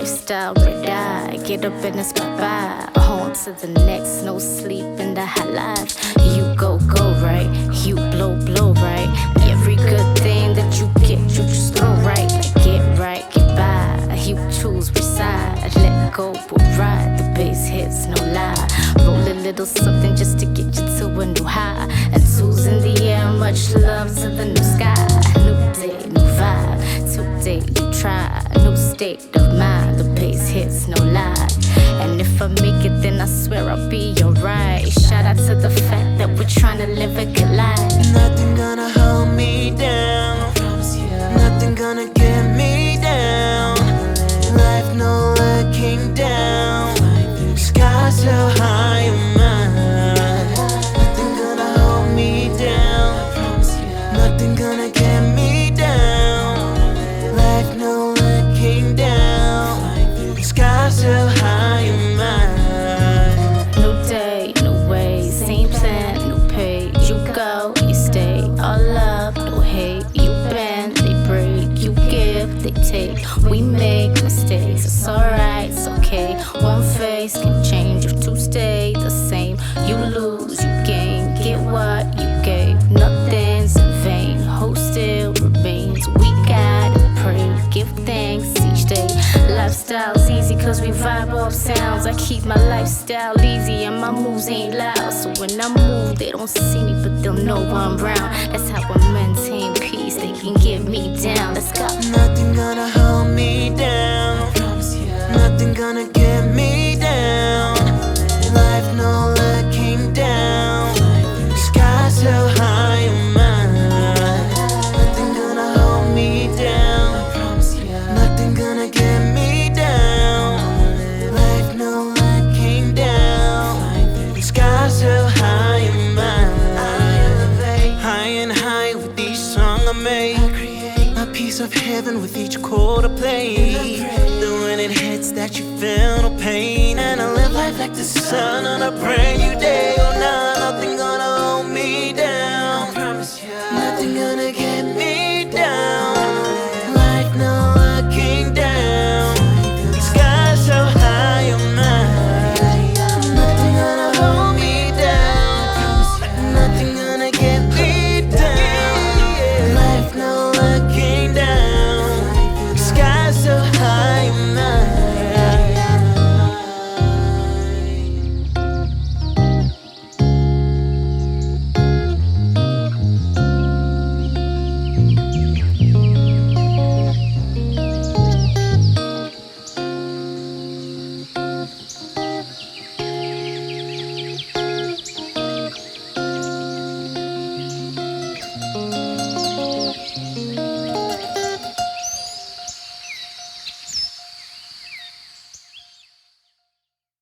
lifestyle, red eye. Get up and it's bye-bye. On to the next, no sleep in the high life. You go right, you blow right. Every good thing that you get, you just throw right. Like get right, get by. You choose which side, let go but ride. The bass hits, no lie. Roll a little something just to get you to a new high. And two's in the air, much love to the new sky. New day, new vibe, today you try. New state of mind, the bass hits, no lie. And if I make it, then I swear I'll be alright. Shout out to the fact that we're trying to live a good life. Nothing gonna hold me down. Nothing gonna get me down. Life no looking down. Sky so high in mine. Nothing gonna hold me down. Nothing gonna get me down. Life no looking down. Sky so high in mine. New day, new way, same plan, new page. You go, you stay, all love, no hate. You bend, they break, you give, they take. We make mistakes, it's alright, it's okay. One face can change if two stay the same. You lose, you gain, get what you gave. Nothing's in vain, hope still remains. We gotta pray, give thanks each day. Lifestyle's easy cause we vibe off sounds. I keep my lifestyle easy and my moves ain't loud. So when I move, they don't see me but they'll know I'm round. That's how I maintain peace, they can get me down. Let's go. Nothing gonna hold me down. Nothing gonna get me down. Life no looking down. Sky so high in mine. Nothing gonna hold me down. Nothing gonna get me down. Life no looking down. Sky so high in mine. High and high with each song I make. A piece of heaven with each chord I play. Then when it hits that you feel no pain. And I live life like the sun on a brand new day. Oh, nah.